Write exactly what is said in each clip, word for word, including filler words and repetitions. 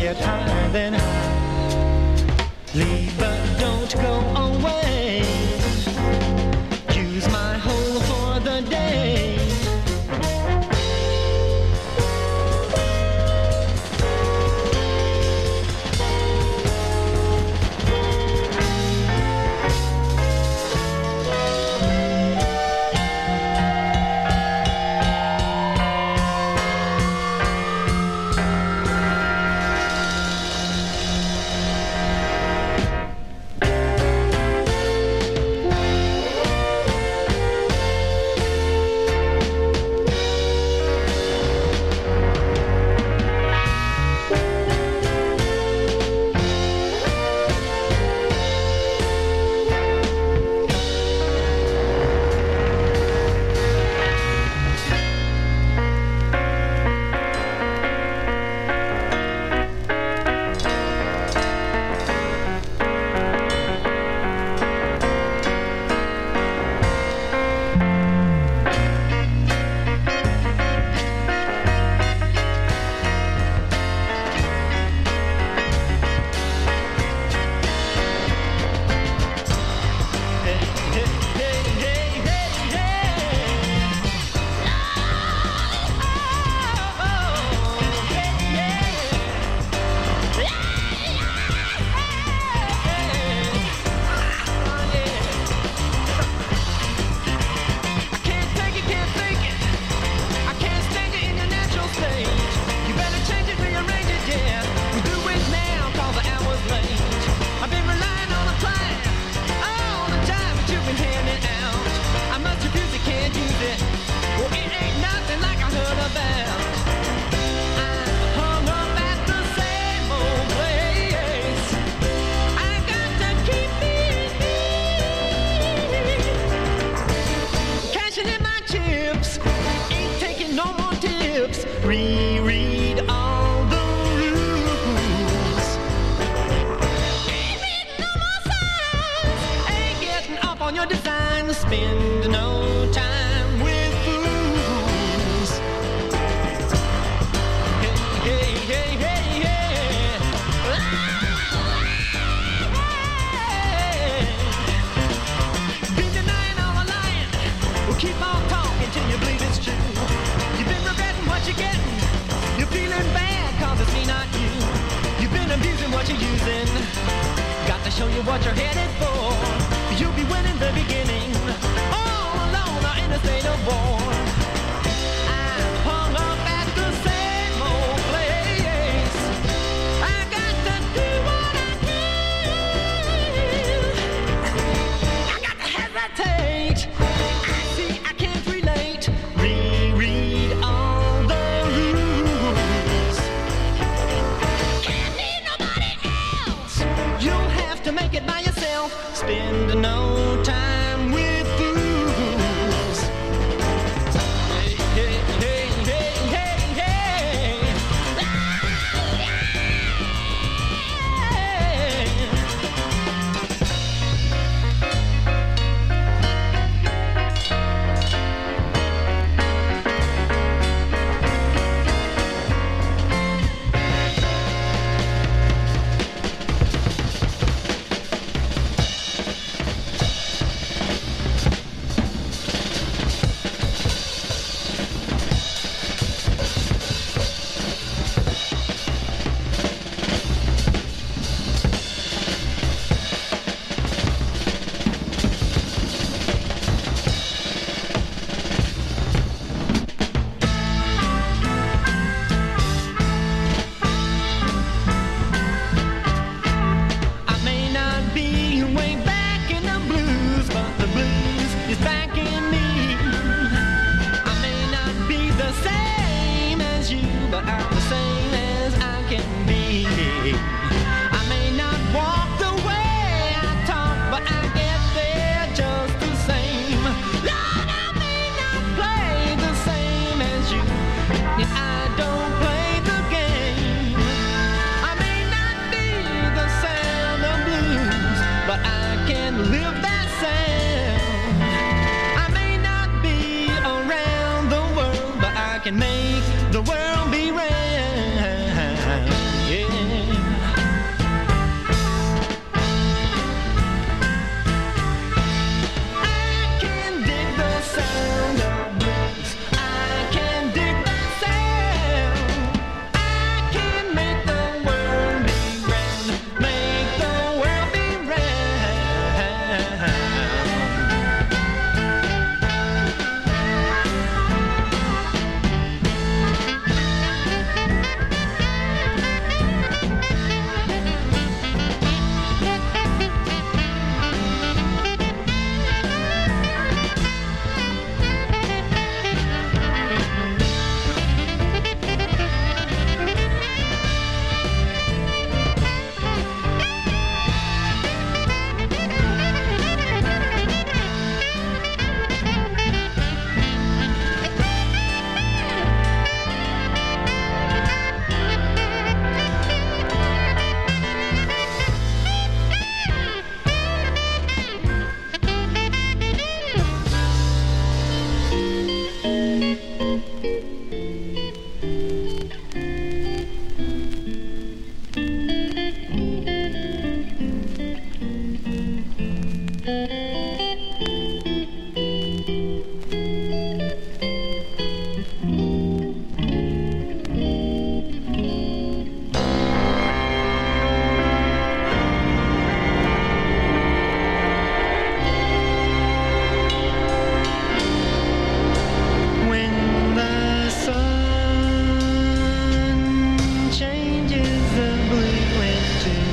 get higher than leave, but don't go away. Use my hole for the day. Reread all the rules. Ain't reading no more signs. Ain't getting up on your design. Spend no time with fools. Hey, hey, hey, hey, hey. Been denying all the lying. Well, keep on talking till you believe it's true. You've been regretting what you're getting. You're feeling bad cause it's me, not you. You've been abusing what you're using. Got to show you what you're headed for. You'll be winning the beginning. All alone or in a state of war. I'm hung up at the same old place. I got to do what I do. I got to hesitate. I see I can't relate. Reread all the rules. Can't need nobody else. You'll have to make it by yourself. Spend no time with fools. Hey, hey, hey, hey, hey, hey.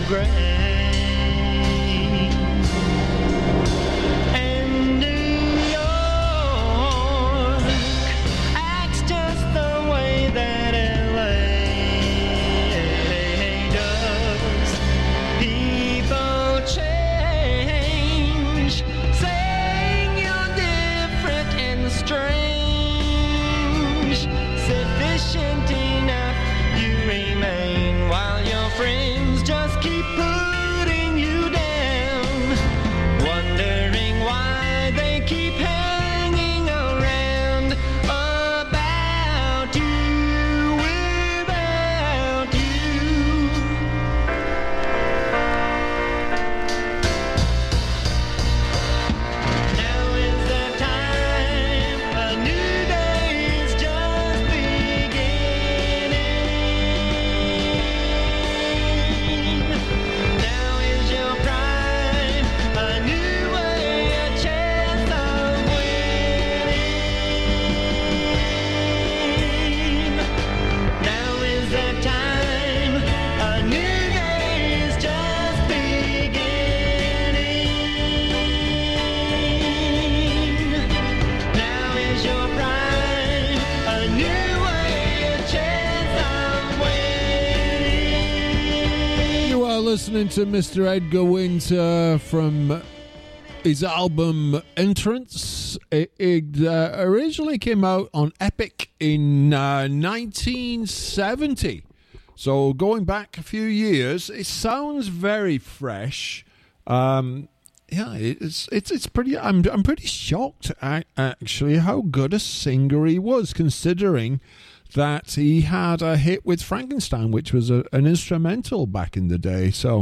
Listening to Mister Edgar Winter from his album Entrance. It, it uh, originally came out on Epic in uh, nineteen seventy. So going back a few years, it sounds very fresh. Um, yeah, it's it's it's pretty. I'm I'm pretty shocked at actually how good a singer he was, considering that he had a hit with Frankenstein, which was a, an instrumental back in the day. So,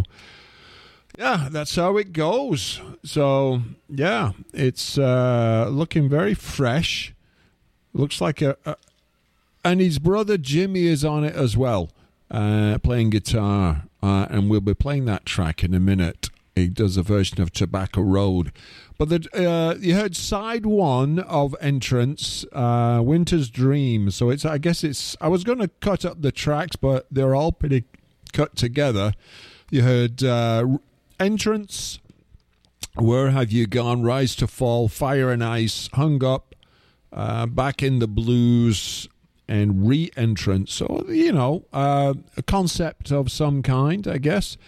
yeah, that's how it goes. So, yeah, it's uh, looking very fresh. Looks like a, a... And his brother Jimmy is on it as well, uh, playing guitar. Uh, and we'll be playing that track in a minute. He does a version of Tobacco Road. But the, uh, you heard side one of Entrance, uh, Winter's Dream. So it's, I guess it's, I was going to cut up the tracks, but they're all pretty cut together. You heard uh, Entrance, Where Have You Gone, Rise to Fall, Fire and Ice, Hung Up, uh, Back in the Blues, and Re-Entrance. So, you know, uh, a concept of some kind, I guess.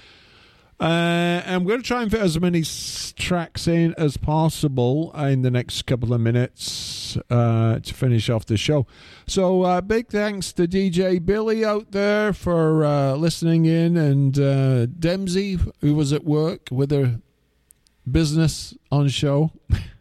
Uh, and we're going to try and fit as many s- tracks in as possible in the next couple of minutes uh, to finish off the show. So uh, big thanks to D J Billy out there for uh, listening in, and uh, Dempsey, who was at work with her business on show.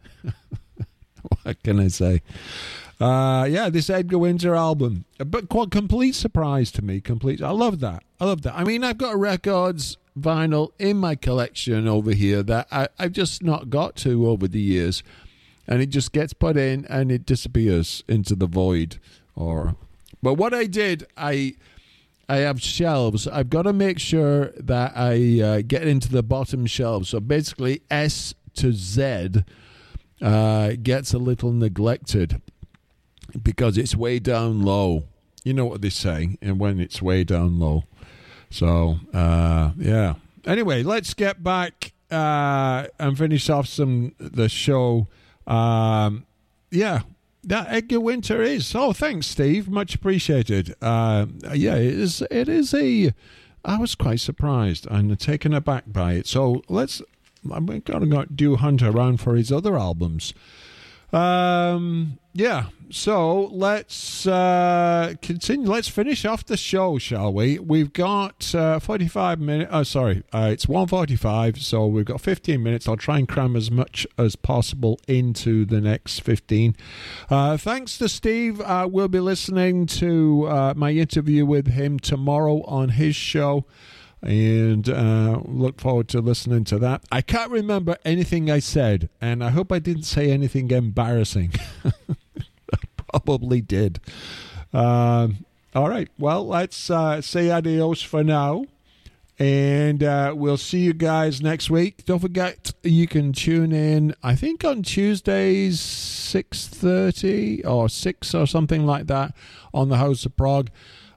What can I say? Uh, yeah, this Edgar Winter album, but quite complete surprise to me. Complete, I love that. I love that. I mean, I've got records, vinyl in my collection over here that I, I've just not got to over the years, and it just gets put in and it disappears into the void. Or, but what I did, I I have shelves. I've got to make sure that I uh, get into the bottom shelves. So basically, S to Z uh, gets a little neglected because it's way down low. You know what they say, and when it's way down low. So, uh, yeah. Anyway, let's get back uh, and finish off some the show. Um, yeah, that Edgar Winter is. Oh, thanks, Steve. Much appreciated. Uh, yeah, it is. It is a. I was quite surprised and taken aback by it. So let's. I'm going to do hunt around for his other albums. Um, yeah, so let's uh, continue. Let's finish off the show, shall we? We've got uh, forty-five minutes. Oh, sorry, uh, it's one forty-five, so we've got fifteen minutes. I'll try and cram as much as possible into the next fifteen. Uh, thanks to Steve. Uh, we'll be listening to uh, my interview with him tomorrow on his show. And uh, look forward to listening to that. I can't remember anything I said, and I hope I didn't say anything embarrassing. I probably did. Um, all right, well, let's uh, say adios for now, and uh, we'll see you guys next week. Don't forget, you can tune in, I think on Tuesdays, six thirty or six or something like that on the House of Prog.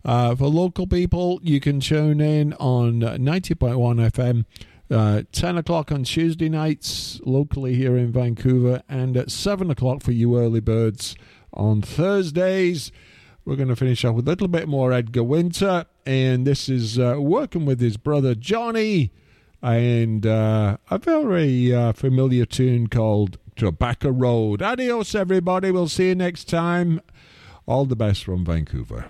Uh, for local people, you can tune in on ninety point one F M, uh, ten o'clock on Tuesday nights locally here in Vancouver, and at seven o'clock for you early birds on Thursdays. We're going to finish off with a little bit more Edgar Winter, and this is uh, working with his brother Johnny, and uh, a very uh, familiar tune called Tobacco Road. Adios, everybody. We'll see you next time. All the best from Vancouver.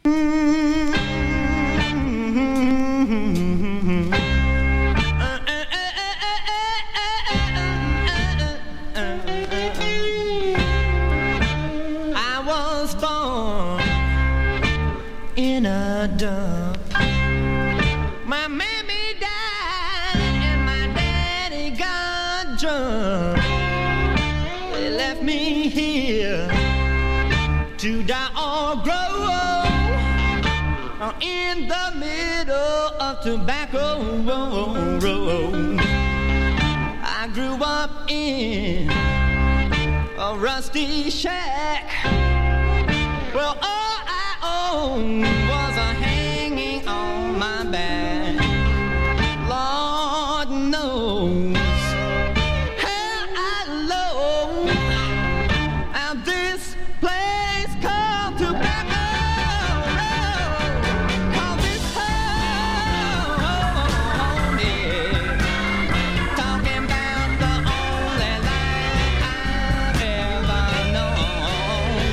I was born in a dump. My mammy died and my daddy got drunk. They left me here to die or grow in the middle of Tobacco Road. I grew up in a rusty shack. Well, all I owned was a hanging on my back. Lord knows how I loathe how this place called Tobacco Road. 'Cause it's home, yeah. Talking about the only life I've ever known.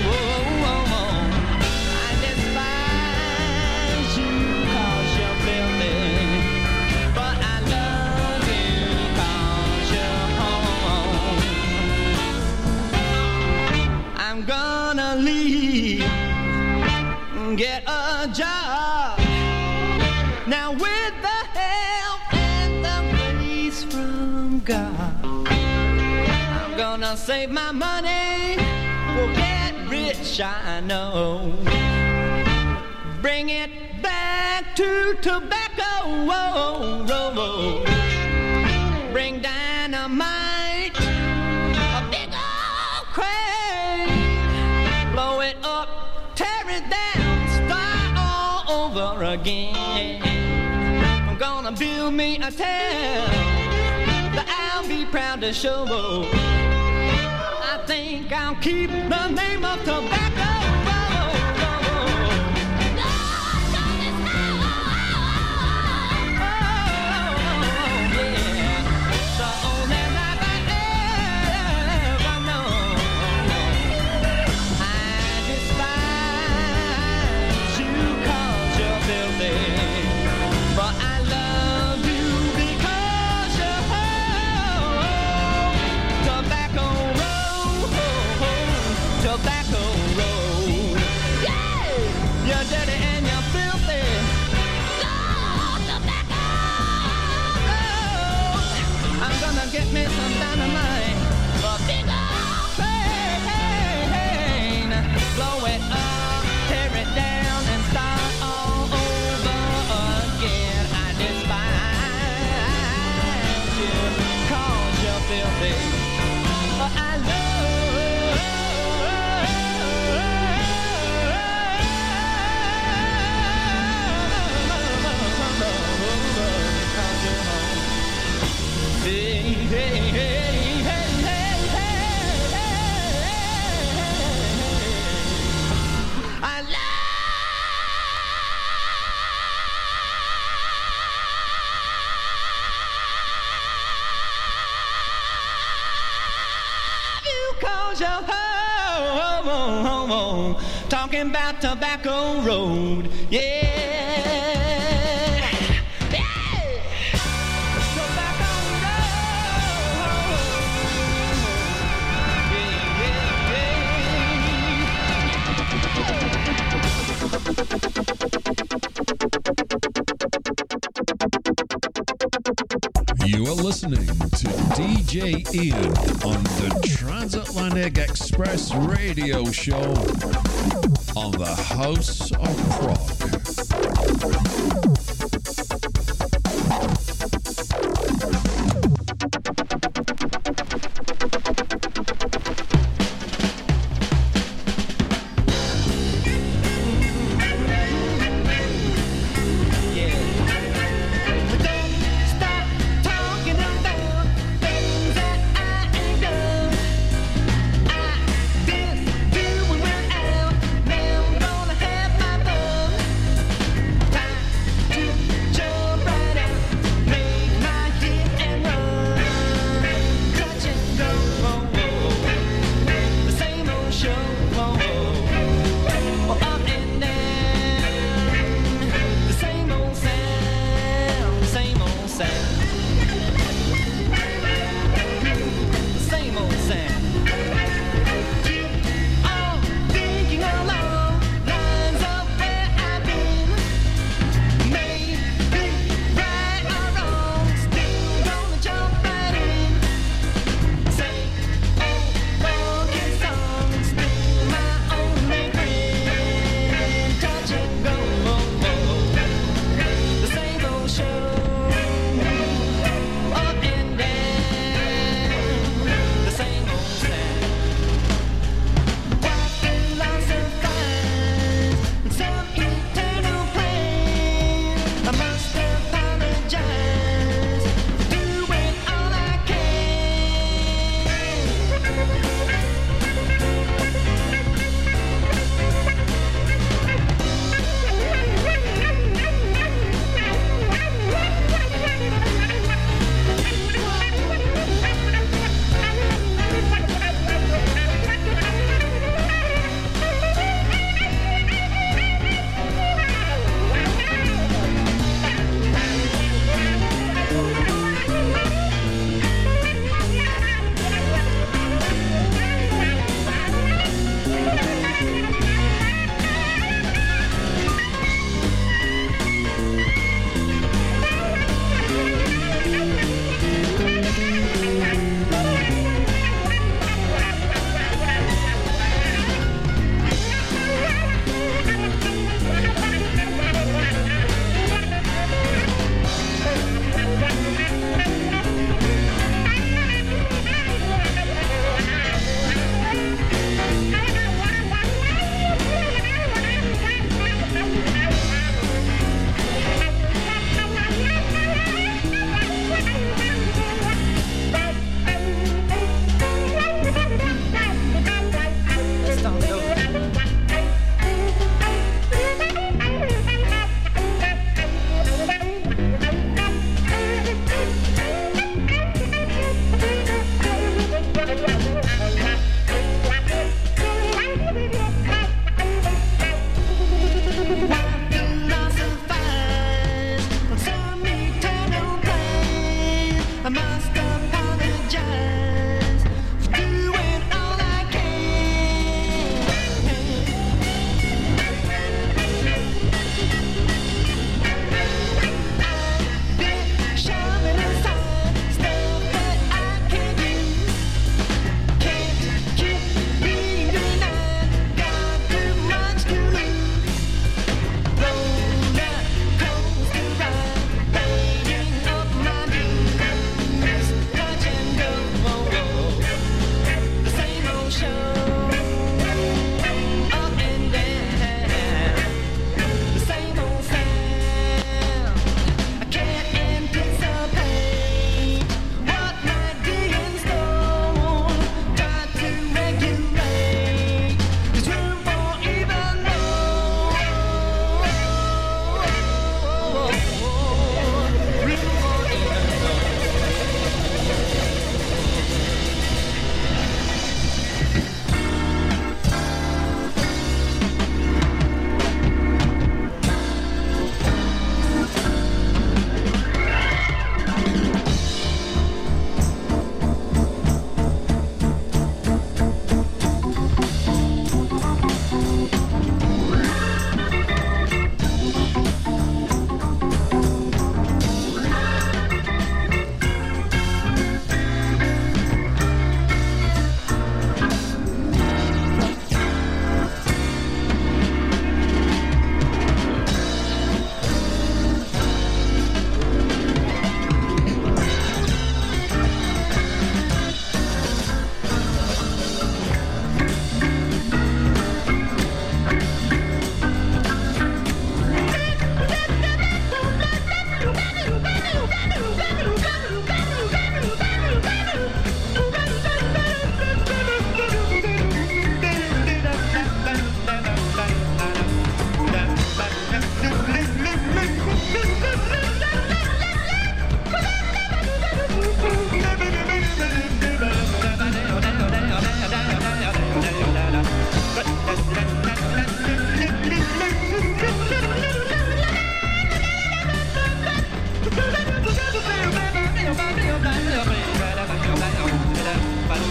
I despise you 'cause you're filthy, but I love you 'cause you're home. I'm gonna leave, get a job now with the help and the grace from God. I'm gonna save my money, we'll get rich, I know. Bring it back to Tobacco Road. Bring dynamite, a big old crane, blow it up, tear it down, start all over again. I'm gonna build me a town that I'll be proud to show. I think I'll keep the name of Tobacco Road. Get me some dynamite, a big old plane, blow it up, tear it down, and start all over again. I despise you 'cause you're filthy, but I love Hey, hey, hey, hey, hey, hey, hey. I love you 'cause you're home, talking about Tobacco Road, yeah. You are listening to D J Ian on the Transatlantic Express Radio Show on the House of Prog.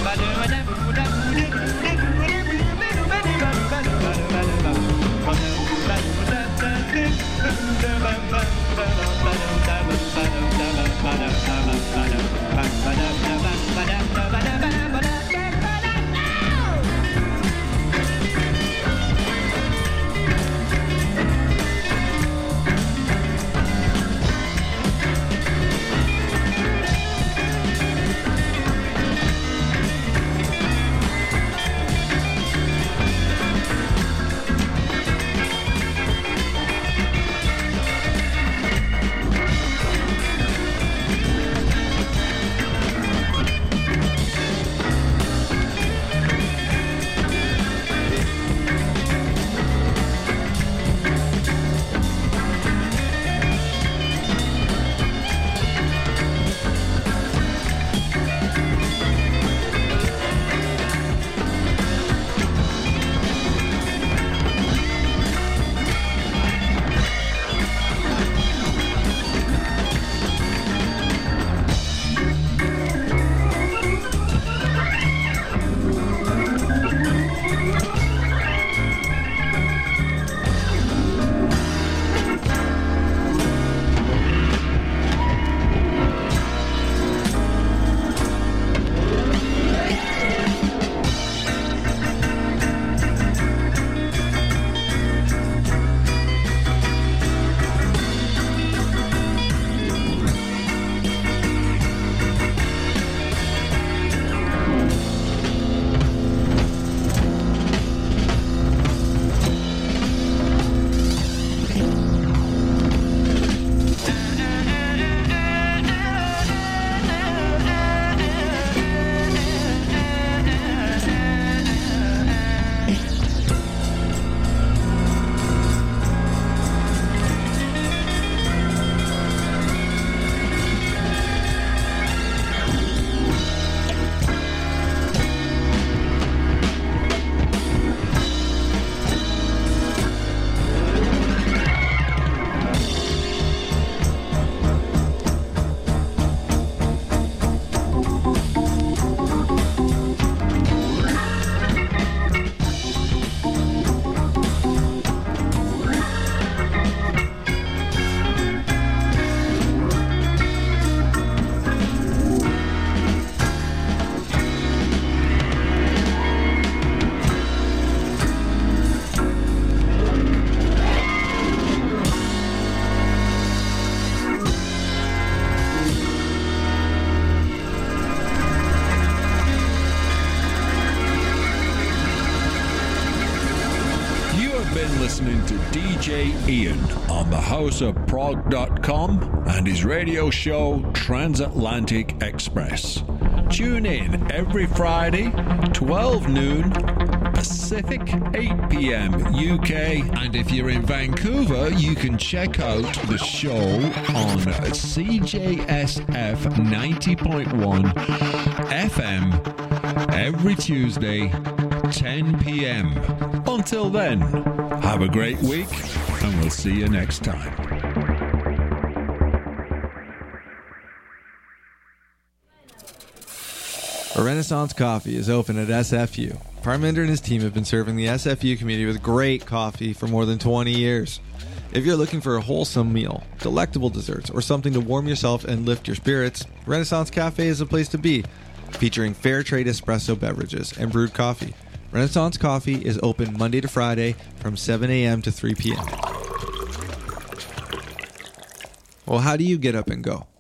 listening to D J Ian on the house of prog dot com and his radio show Transatlantic Express. Tune in every Friday, twelve noon Pacific, eight p.m. U K. And if you're in Vancouver, you can check out the show on C J S F ninety point one F M every Tuesday, ten p.m. Until then, have a great week, and we'll see you next time. A Renaissance Coffee is open at S F U. Parminder and his team have been serving the S F U community with great coffee for more than twenty years. If you're looking for a wholesome meal, delectable desserts, or something to warm yourself and lift your spirits, Renaissance Cafe is a place to be, featuring fair trade espresso beverages and brewed coffee. Renaissance Coffee is open Monday to Friday from seven a.m. to three p.m. Well, how do you get up and go?